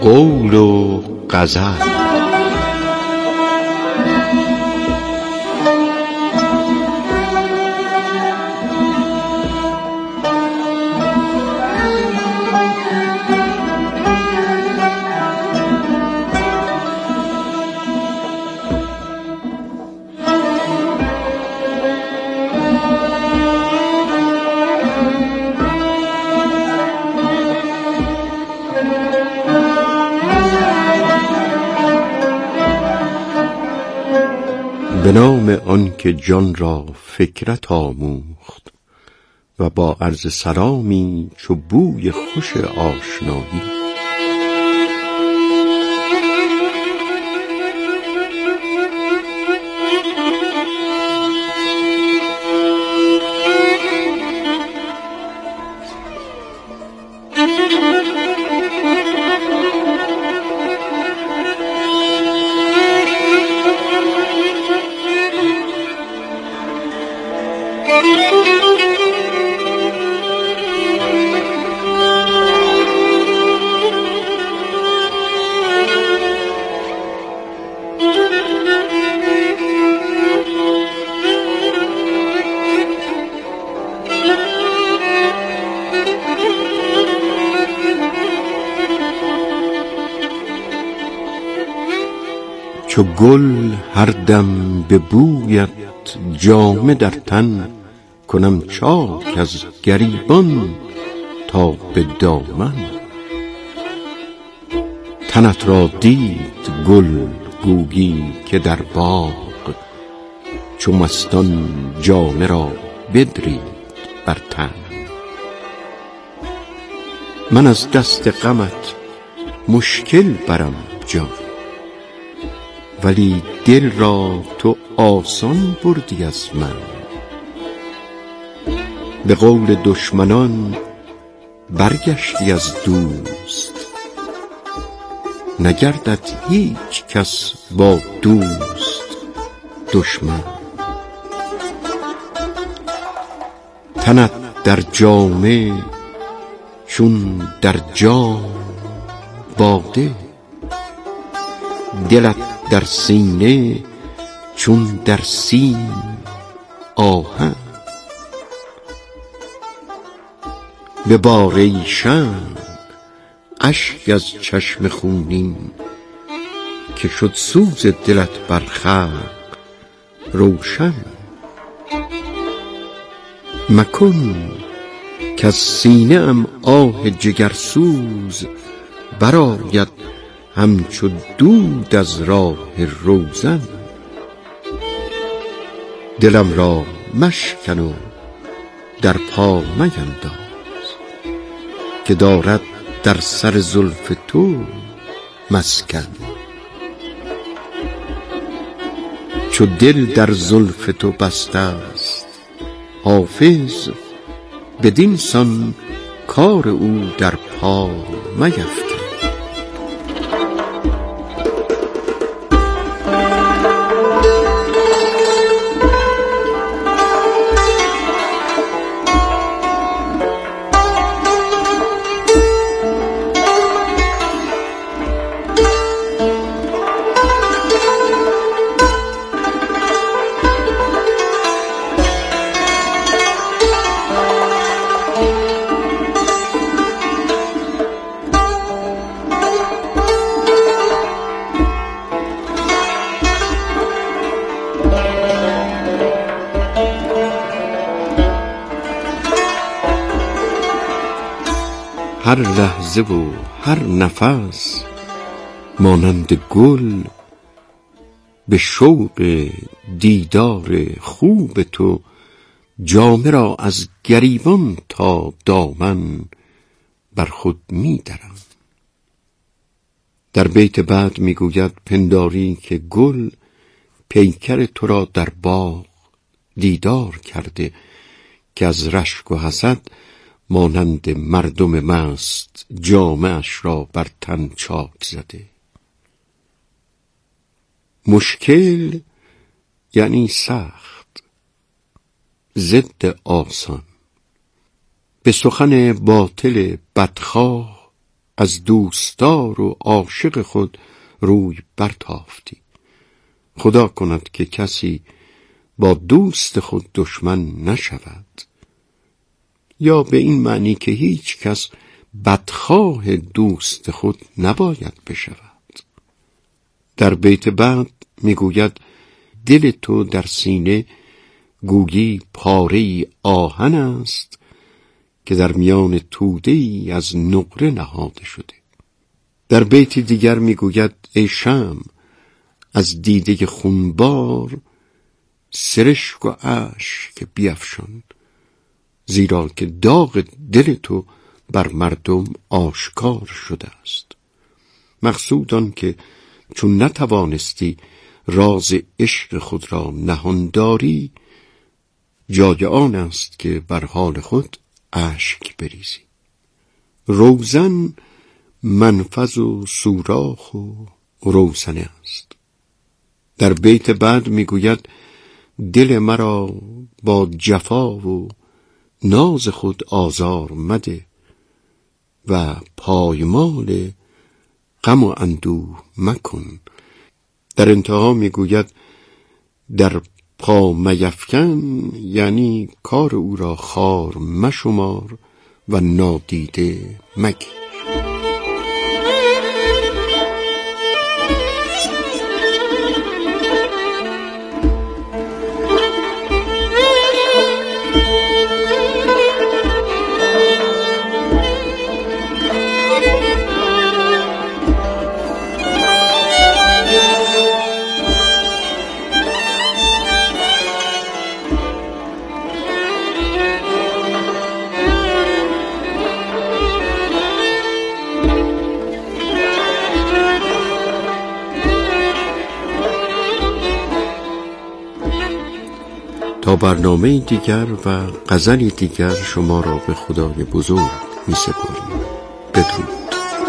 قول و غزل. به نام آن که جان را فکرت آموخت و با عرض سلامی چو بوی خوش آشنایی. چو گل هر دم به بویت جامه در تن، کنم چاک از گریبان تا به دامن. تنت را دید گل گویی که در باغ، چو مستان جامه را بدرید بر تن. من از دست غمت مشکل برم جان، ولی دل را تو آسان بردی از من. به قول دشمنان برگشتی از دوست، نگردد هیچ کس با دوست دشمن. تنت در جامه چون در جام باده، دلت در سینه چون در سیم آهن. ببار ای شمع اشک از چشم خونین، که شد سوز دلت بر خلق روشن. مکن کز سینه ام آه جگرسوز، برآید همچو دود از راه روزن. دلم را مشکن و در پا مینداز، که دارد در سر زلف تو مسکن. چو دل در زلف تو بسته است حافظ، بدین سان کار او در پا میفکن. هر لحظه و هر نفس مانند گل، به شوق دیدار خوب تو جامه را از گریبان تا دامن بر خود می درم. در بیت بعد می گوید پنداری که گل پیکر تو را در باغ دیدار کرده، که از رشک و حسد مانند مردم مست جامه اش را بر تن چاک زده. مشکل یعنی سخت، ضد آسان. به سخن باطل بدخواه از دوستدار و عاشق خود روی برتافتی. خدا کند که کسی با دوست خود دشمن نشود، یا به این معنی که هیچ کس بدخواه دوست خود نباید بشود. در بیت بعد میگوید دل تو در سینه گویی پاره آهن است که در میان توده ای از نقره نهاده شده. در بیت دیگر میگوید ای شمع از دیده خونبار سرشک و اشک بیفشان، زیرا که داغ دل تو بر مردم آشکار شده است. مقصود آن که چون نتوانستی راز عشق خود را نهان داری، جای آن است که بر حال خود اشک بریزی. روزن منفذ و سوراخ و روزنه است. در بیت بعد میگوید دل مرا با جفا و ناز خود آزار مده و پایمال غم و اندوه مکن. در انتها میگوید در پا میفکن، یعنی کار او را خوار مشمار و نادیده مگیر. تا برنامه دیگر و غزلی دیگر شما را به خدای بزرگ می سپاریم. بدرود.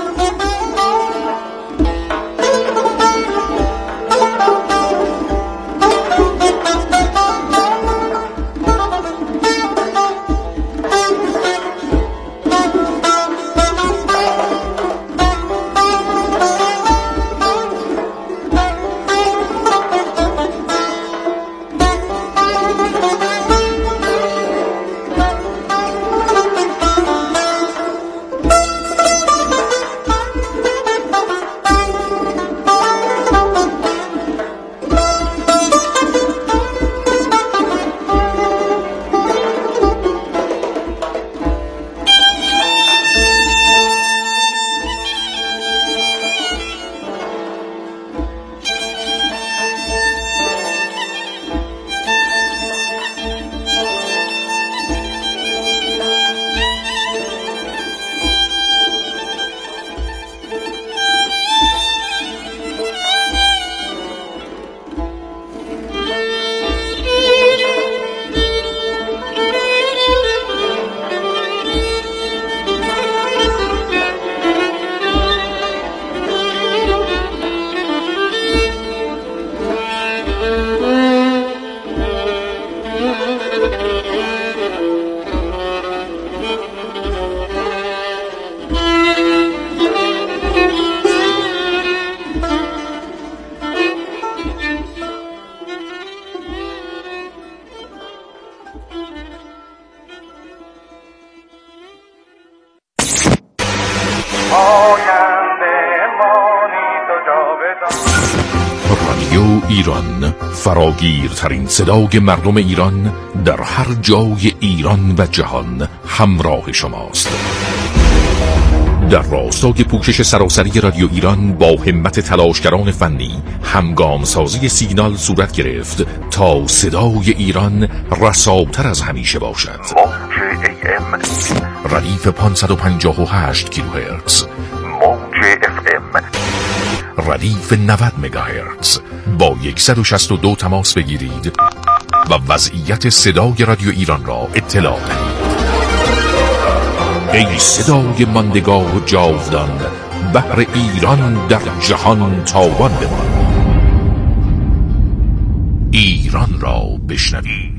رادیو ایران، فراگیرترین صدای مردم ایران در هر جای ایران و جهان همراه شماست. در راستای پوشش سراسری رادیو ایران با همت تلاشگران فنی همگام سازی سیگنال صورت گرفت تا صدای ایران رساتر از همیشه باشد. موج AM ردیف 558 کیلوهرتز، موج FM ردیف 90 مگاهرتز. با 162 تماس بگیرید و وضعیت صدای رادیو ایران را اطلاع دهید. ای صدای ماندگار و جاودان، بحر ایران در جهان تاوان بمان. ایران را بشنویم.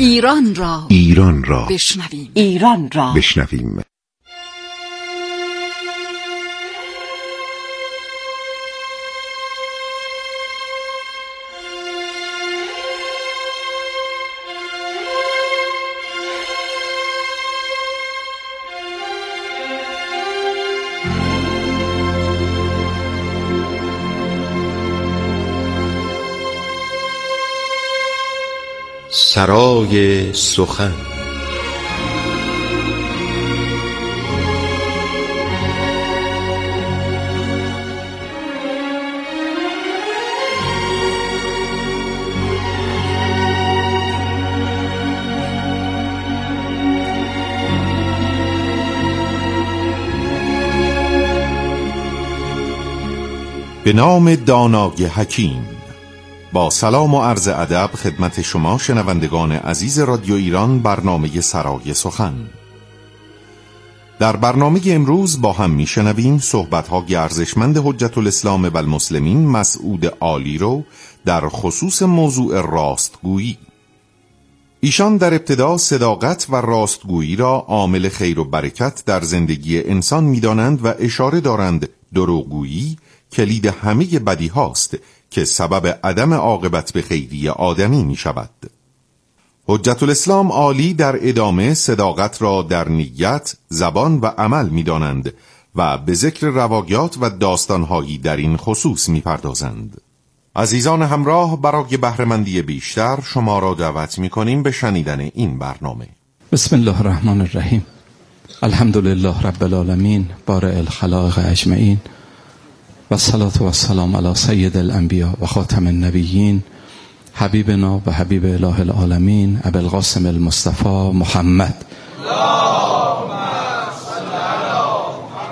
ایران را بشنویم. سرای سخن. به نام دانای حکیم. با سلام و عرض ادب خدمت شما شنوندگان عزیز رادیو ایران، برنامه سرای سخن. در برنامه امروز با هم میشنویم صحبت‌های ارزشمند حجت الاسلام و المسلمین مسعود عالی رو در خصوص موضوع راستگویی. ایشان در ابتدا صداقت و راستگویی را عامل خیر و برکت در زندگی انسان می‌دانند و اشاره دارند دروغگویی کلید همه بدی هاست که سبب عدم عاقبت به خیری آدمی می شود. حجت الاسلام عالی در ادامه صداقت را در نیت، زبان و عمل می دانند و به ذکر رواقیات و داستانهایی در این خصوص می پردازند. عزیزان همراه، برای بهره‌مندی بیشتر شما را دعوت می کنیم به شنیدن این برنامه. بسم الله الرحمن الرحیم. الحمدلله رب العالمین، بارئ الخلائق اجمعین، و الصلاة و السلام علی سید الانبیاء و خاتم النبیین، حبیبنا و حبیب اله العالمین ابی القاسم المصطفى محمد. اللهم صل علی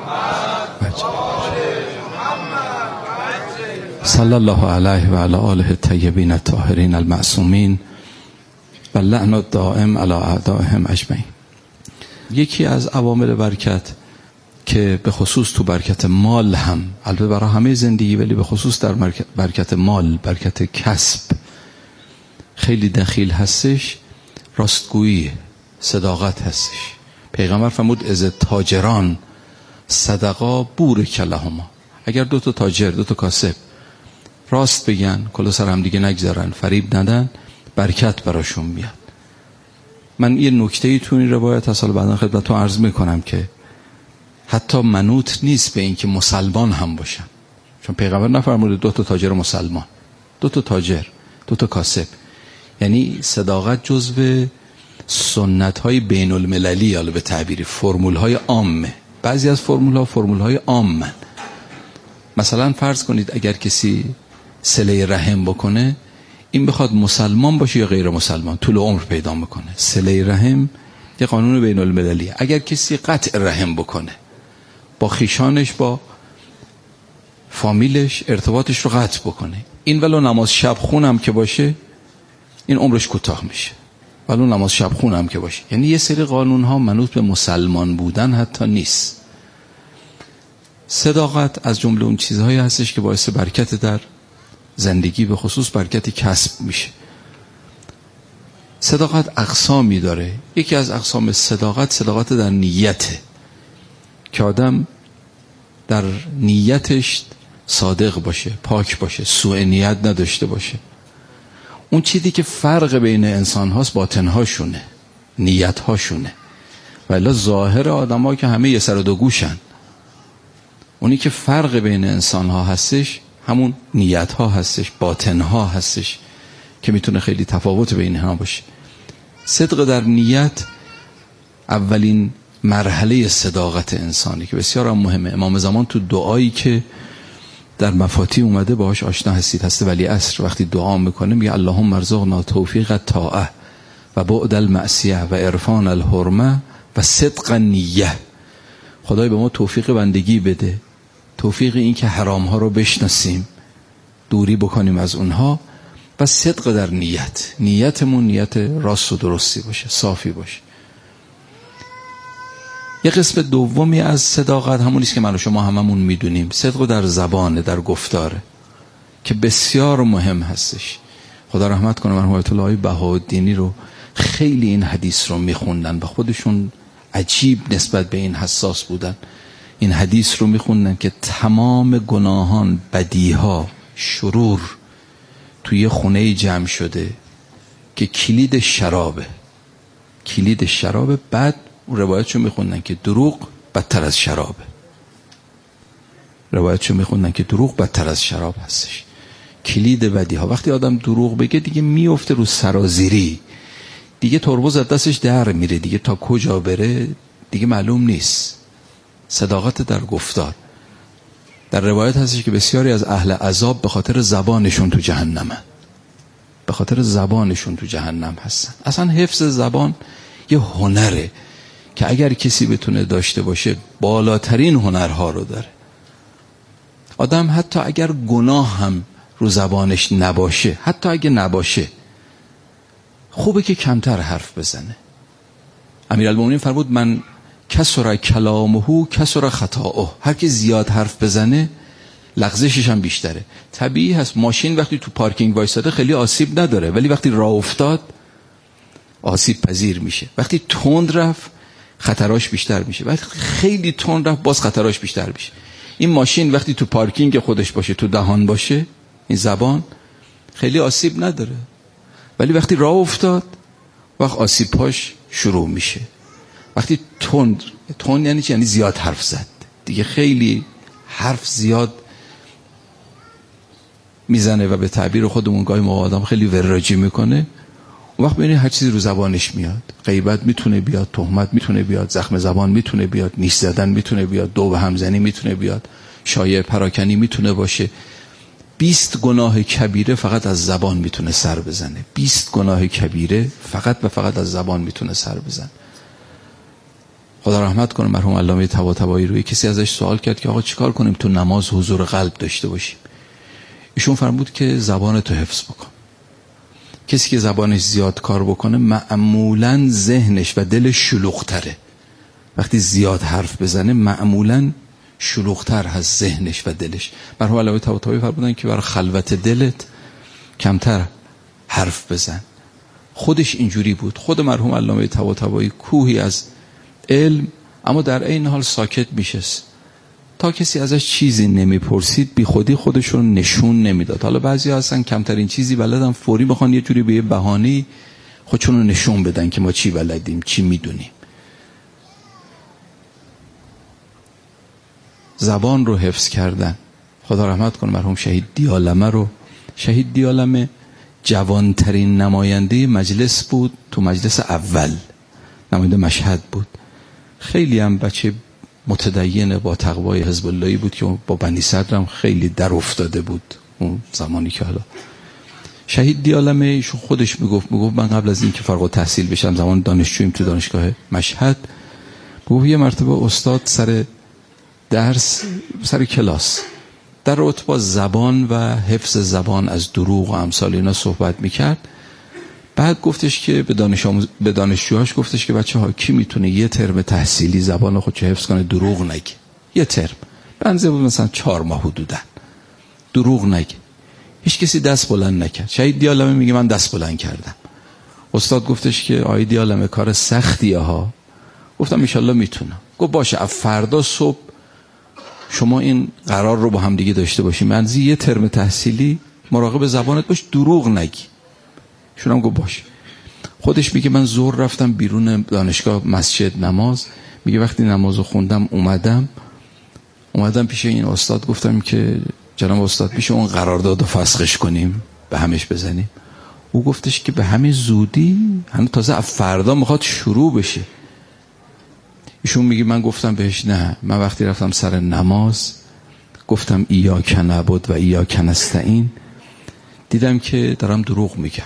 محمد صلی الله علیه و علی آله الطیبین الطاهرین المعصومین و لعن الدائم علی اعدائهم اجمعین. یکی از عوامل برکت که به خصوص تو برکت مال هم، البته برای همه زندگی ولی به خصوص در برکت مال، برکت کسب خیلی دخیل هستش، راستگویی، صداقت هستش. پیغمبر فرمود از تاجران صدقا بورک لهما. اگر دو تا تاجر، دو تا کاسب راست بگن، کلا سر هم دیگه نگذارن، فریب ندن، برکت براشون میاد. من یه نکته‌ای تو این روایت اصلا بعداً خدمتتون عرض میکنم که حتی منوط نیست به این که مسلمان هم باشن، چون پیغمبر نفرموده دو تا تاجر مسلمان، دو تا تاجر، دو تا کاسب. یعنی صداقت جزو سنت های بین المللی، یا به تعبیری فرمول های عامه. بعضی از فرمول های عامه. مثلا فرض کنید اگر کسی صله رحم بکنه، این بخواد مسلمان باشه یا غیر مسلمان، طول عمر پیدا میکنه. صله رحم یه قانون بین المللی. اگر کسی قطع رحم بکنه، با خیشانش، با فامیلش ارتباطش رو قطع بکنه، این ولو نماز شب خونم که باشه، این عمرش کوتاه میشه. ولو نماز شب خونم که باشه. یعنی یه سری قانون ها منوط به مسلمان بودن حتی نیست. صداقت از جمله اون چیزهایی هستش که باعث برکت در زندگی، به خصوص برکت کسب میشه. صداقت اقسامی داره. یکی از اقسام صداقت در نیته، که آدم در نیتش صادق باشه، پاک باشه، سوء نیت نداشته باشه. اون چیزی که فرق بین انسان هاست باطن هاشونه، نیت هاشونه. ولی ظاهر آدم ها که همه یه سر و دو گوشن. اونی که فرق بین انسان ها هستش همون نیت ها هستش، باطن ها هستش، که میتونه خیلی تفاوت بین ها باشه. صدق در نیت اولین مرحله صداقت انسانی که بسیار هم مهمه. امام زمان تو دعایی که در مفاتیح اومده باهاش آشنا هستید، هست ولی عصر، وقتی دعا میکنه میگه اللهم ارزقنا توفیق الطاعه و بعد المعصیه و عرفان الحرمه و صدق نیه. خدای به ما توفیق بندگی بده، توفیق این که حرام ها رو بشناسیم، دوری بکنیم از اونها، و صدق در نیت. نیتمون نیت راست و درستی باشه، صافی باشه. یه قسم دومی از صداقت همونیست که من و شما هممون میدونیم، صدق در زبانه، در گفتاره، که بسیار مهم هستش. خدا رحمت کنه مرحوم آیت الله بهاءالدینی رو خیلی این حدیث رو میخوندن و خودشون عجیب نسبت به این حساس بودن. این حدیث رو میخوندن که تمام گناهان، بدیها، شرور توی خونه جمع شده که کلید شرابه. بعد روایتشو میخوندن که دروغ بدتر از شرابه. بدتر از شراب هستش. کلید بدیها. وقتی آدم دروغ بگه دیگه میفته رو سرازیری، دیگه ترمز از دستش در میره، دیگه تا کجا بره دیگه معلوم نیست. صداقت در گفتار. در روایت هستش که بسیاری از اهل عذاب به خاطر زبانشون تو جهنم هستن. اصلا حفظ زبان یه هنره که اگر کسی بتونه داشته باشه بالاترین هنرها رو داره. آدم حتی اگر گناه هم رو زبانش نباشه، حتی اگه نباشه، خوبه که کمتر حرف بزنه. امیرالمومنین فرمود من کسر کلامه کسر خطاؤه. هر کی زیاد حرف بزنه لغزشش هم بیشتره. طبیعی هست ماشین وقتی تو پارکینگ وایساده خیلی آسیب نداره، ولی وقتی راه افتاد آسیب پذیر میشه. وقتی تند رفت خطراش بیشتر میشه، وقتی خیلی تند رفت باز خطراش بیشتر میشه. این ماشین وقتی تو پارکینگ خودش باشه، تو دهان باشه، این زبان خیلی آسیب نداره، ولی وقتی راه افتاد وقت آسیب‌هاش شروع میشه. وقتی تند یعنی چی؟ یعنی زیاد حرف زد دیگه، خیلی حرف زیاد میزنه و به تعبیر خودمون گاهی موقع آدم خیلی وراجی میکنه. اون وقت ببینید هر چیزی رو زبانش میاد. غیبت میتونه بیاد، تهمت میتونه بیاد، زخم زبان میتونه بیاد، نیش زدن میتونه بیاد، دو به همزنی میتونه بیاد، شایعه پراکنی میتونه باشه. 20 گناه کبیره فقط از زبان میتونه سر بزنه. 20 گناه کبیره فقط از زبان میتونه سر بزنه. خدا رحمت کنه مرحوم علامه طباطبایی روی کسی ازش سوال کرد که آقا چیکار کنیم تو نماز حضور قلب داشته باشیم؟ ایشون فرمود که زبان تو حفظ بکن. کسی که زبانش زیاد کار بکنه معمولاً ذهنش و دلش شلوغ‌تره. وقتی زیاد حرف بزنه معمولاً شلوغ‌تر هست ذهنش و دلش. مرحوم علامه طباطبایی فرمودن که برای خلوت دلت کمتر حرف بزن. خودش اینجوری بود. خود مرحوم علامه طباطبایی کوهی از علم، اما در این حال ساکت میشست تا کسی ازش چیزی نمیپرسید، بی خودی خودشون نشون نمیداد. حالا بعضی هستن کمترین چیزی بلدن فوری بخوان یه جوری به یه بهانه‌ای خودشون رو نشون بدن که ما چی بلدیم، چی میدونیم. زبان رو حفظ کردن. خدا رحمت کنه مرحوم شهید دیالمه جوانترین نماینده مجلس بود. تو مجلس اول نماینده مشهد بود. خیلی هم بچه متدین با تقوای حزب اللهی بود که با بنی صدر هم خیلی در افتاده بود اون زمانی که حالا شهید دیالمه ایشون خودش میگفت من قبل از این که فارغ التحصیل بشم، زمان دانشجویم تو دانشگاه مشهد، میگفت یه مرتبه استاد سر درس، سر کلاس در رابطه با زبان و حفظ زبان از دروغ و امثال اینا صحبت میکرد. بعد گفتش که به دانشجوهاش گفتش که بچه‌ها کی میتونه یه ترم تحصیلی زبان خودشو حفظ کنه دروغ نگه؟ یه ترم بنزه بود مثلا 4 ماه حدوداً، دروغ نگه. هیچ کسی دست بلند نکرد. شهید دیالمه میگه من دست بلند کردم. استاد گفتش که آقای دیالمه کار سختیه ها. گفتم ان شاءالله میتونم. گفت باشه از فردا صبح شما این قرار رو با هم دیگه داشته باشیم، منزی یه ترم تحصیلی مراقب زبانت باش، دروغ نگی. شونم گفت باشه. خودش میگه من ظهر رفتم بیرون دانشگاه مسجد نماز، میگه وقتی نمازو خوندم اومدم پیش این استاد، گفتم که جناب استاد میشه اون قراردادو فسخش کنیم، به همش بزنیم؟ او گفتش که به همین زودی؟ هنوز تازه از فردا میخواد شروع بشه. ایشون میگه من گفتم بهش نه، من وقتی رفتم سر نماز گفتم ایاک نعبد و ایاک نستعین، دیدم که دارم دروغ میگم.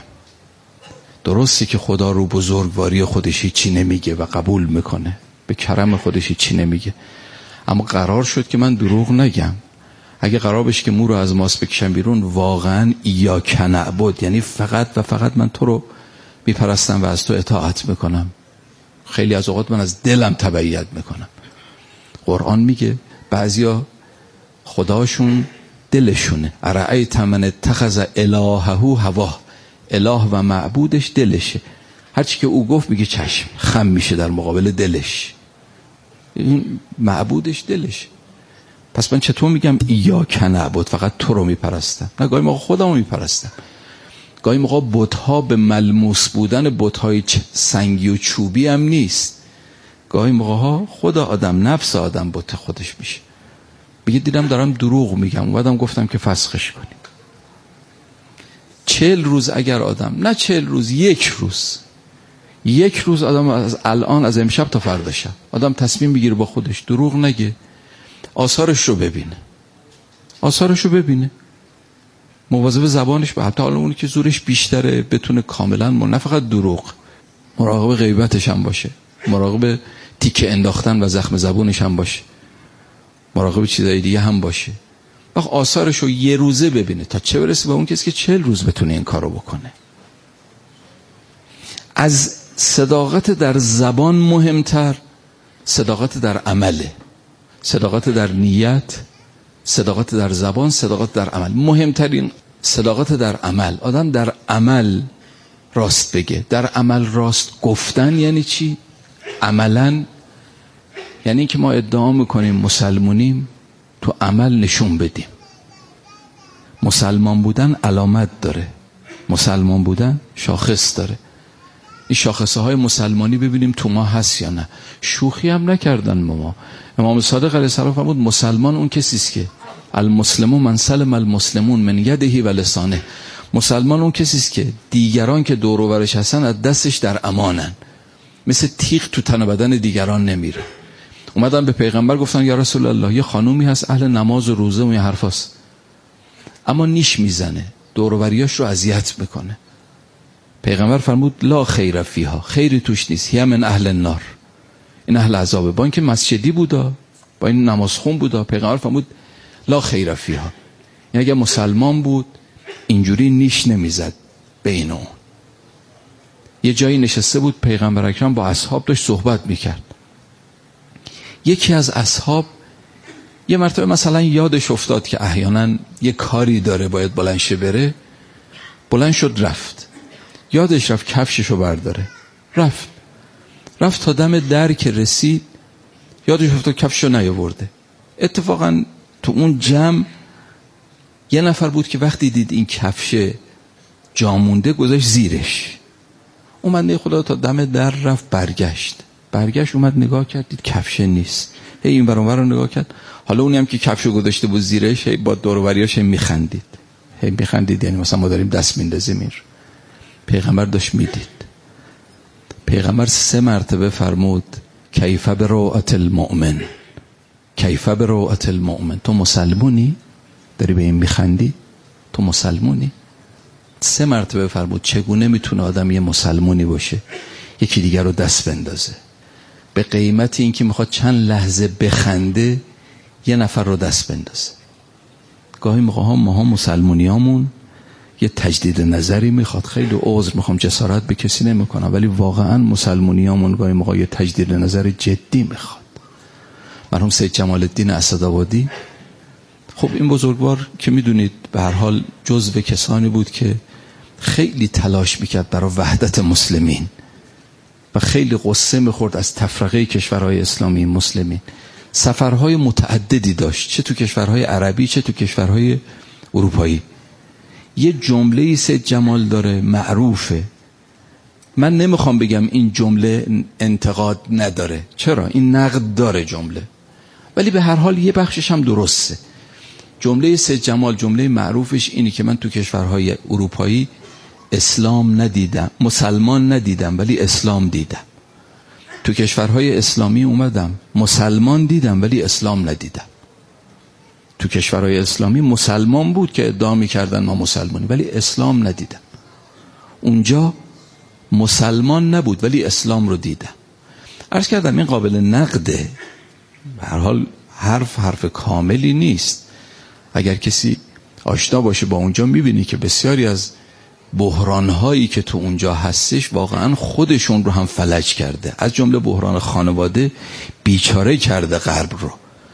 درسته که خدا رو بزرگواری خودش هیچی نمیگه و قبول میکنه، به کرم خودش هیچی نمیگه، اما قرار شد که من دروغ نگم. اگه قرار بشه که مو رو از ماست بکشم بیرون، واقعا ایاک نعبد یعنی فقط و فقط من تو رو میپرستم و از تو اطاعت میکنم. خیلی از اوقات من از دلم تبعیت میکنم. قرآن میگه بعضیا خداشون دلشونه. ارأیت من اتخذ الهه هواه، اله و معبودش دلشه. هرچی که او گفت میگه چشم، خم میشه در مقابل دلش. این معبودش دلش. پس من چطور میگم ایاک نعبد، فقط تو رو میپرستم؟ نه، گاهی موقع خودمو میپرستم. گاهی موقع بت‌ها به ملموس بودن بت‌های سنگی و چوبی هم نیست. گاهی موقع ها خود آدم، نفس آدم بت خودش میشه. میگه دیدم دارم دروغ میگم، اومدم گفتم که فسخش کنیم. 40 روز اگر آدم، نه 40 روز، یک روز آدم از الان، از امشب تا فردا شب آدم تصمیم بگیره با خودش دروغ نگه، آثارش رو ببینه، مواظب زبانش به، حتی اونی که زورش بیشتره بتونه کاملا نه فقط دروغ، مراقب غیبتش هم باشه، مراقب تیکه انداختن و زخم زبونش هم باشه، مراقب چیزای دیگه هم باشه. وقت آثارش رو یه روزه ببینه تا چه برسه به اون کسی که 40 روز بتونه این کارو بکنه. از صداقت در زبان مهمتر صداقت در عمله. صداقت در نیت، صداقت در زبان، صداقت در عمل. مهمترین صداقت در عمل. آدم در عمل راست بگه. در عمل راست گفتن یعنی چی؟ عملاً یعنی که ما ادعا میکنیم مسلمونیم، تو عمل نشون بدیم. مسلمان بودن علامت داره، مسلمان بودن شاخص داره. این شاخصه های مسلمانی ببینیم تو ما هست یا نه. شوخی هم نکردن ما. امام صادق علیه السلام فرمود مسلمان اون کسی است که المسلمون من سلم المسلمون من یده و لسانه. مسلمان اون کسی است که دیگران که دور و برش هستن از دستش در امانن، مثل تیغ تو تن بدن دیگران نمیره. اومدن به پیغمبر گفتن یا رسول الله، یه خانومی هست اهل نماز و روزه و این حرفاست، اما نیش میزنه، دور و بریاش رو اذیت میکنه. پیغمبر فرمود لا خیر فیها، خیری توش نیست، هی من اهل النار، این اهل عذابه. با اینکه مسجدی بودا، با این نمازخون بودا، پیغمبر فرمود لا خیر فیها. یعنی اگه مسلمان بود اینجوری نیش نمیزد بین اون. یه جایی نشسته بود پیغمبر اکرم با اصحاب داشت صحبت میکرد. یکی از اصحاب یه مرتبه مثلا یادش افتاد که احیانا یه کاری داره باید بلند شه بره، بلند شد رفت، یادش رفت کفششو برداره، رفت تا دم در که رسید یادش افتاد کفششو نیاورده. اتفاقا تو اون جمع یه نفر بود که وقتی دید این کفش جا مونده گذاشت زیرش. اومد نه خدا تا دم در رفت، برگشت اومد نگاه کرد، دید کفش نیست. هی این ور اون ور رو نگاه کرد. حالا اونی هم که کفشو گذاشته بود زیرش هی با دور و بریاش میخندید. یعنی مثلا ما داریم دست میندازیم. پیغمبر داشت میدید. پیغمبر 3 مرتبه فرمود کیف بروعت المؤمن، کیف بروعت المؤمن. تو مسلمونی؟ داری به این میخندی؟ تو مسلمونی؟ 3 مرتبه فرمود چگونه میتونه آدم یه مسلمونی باشه یکی دیگر رو دست بندازه به قیمت این که میخواد چند لحظه بخنده یه نفر رو دست بندازه. گاهی موقع ها ما مسلمونیامون یه تجدید نظری میخواد. خیلی عذر میخوام، جسارت به کسی نمیکنم، ولی واقعا مسلمونیامون گاهی موقع یه تجدید نظر جدی میخواد. مرحوم سید جمال الدین اسدآبادی، خب این بزرگوار که میدونید به هر حال جزو کسانی بود که خیلی تلاش میکرد برای وحدت مسلمین و خیلی غصه میخورد از تفرقه کشورهای اسلامی مسلمین. سفرهای متعددی داشت، چه تو کشورهای عربی چه تو کشورهای اروپایی. یه جمله‌ای سید جمال داره معروفه، من نمیخوام بگم این جمله انتقاد نداره، چرا؟ این نقد داره جمله، ولی به هر حال یه بخشش هم درسته. جمله سید جمال، جمله معروفش اینی که من تو کشورهای اروپایی اسلام ندیدم، مسلمان ندیدم ولی اسلام دیدم. تو کشورهای اسلامی اومدم مسلمان دیدم ولی اسلام ندیدم. تو کشورهای اسلامی مسلمان بود که ادعا می‌کردن ما مسلمانیم ولی اسلام ندیدم. اونجا مسلمان نبود ولی اسلام رو دیدم. عرض کردم این قابل نقده، به هر حال حرف کاملی نیست. اگر کسی آشنا باشه با اونجا میبینی که بسیاری از بحران‌هایی که تو اونجا هستش واقعا خودشون رو هم فلج کرده، از جمله بحران خانواده بیچاره کرده غرب رو.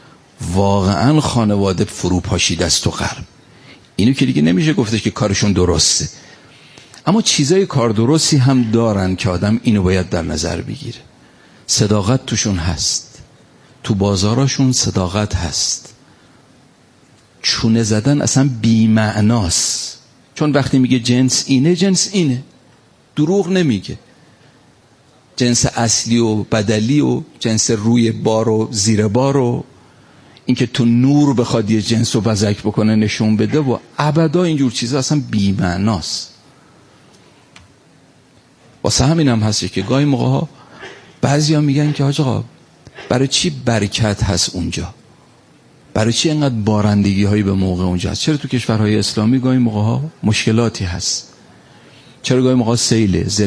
واقعا خانواده فروپاشیده است تو غرب. اینو که دیگه نمیشه گفتش که کارشون درسته، اما چیزای کار درستی هم دارن که آدم اینو باید در نظر بگیره. صداقت توشون هست، تو بازاراشون صداقت هست. چونه زدن اصلا بی‌معناست، چون وقتی میگه جنس اینه، جنس اینه، دروغ نمیگه. جنس اصلی و بدلی و جنس روی بار و زیر بار و اینکه تو نور بخواد یه جنس رو بزک بکنه نشون بده و ابدا اینجور چیزا اصلا بی‌معناست. واسه همین هم هستی که گاهی موقع ها بعضیا میگن که حاج آقا برای چی برکت هست اونجا، برای چی اینقدر بارندگی هایی به موقع اونجا هست؟ چرا تو کشورهای اسلامی گاهی موقع ها مشکلاتی هست؟ چرا گاهی موقع سیله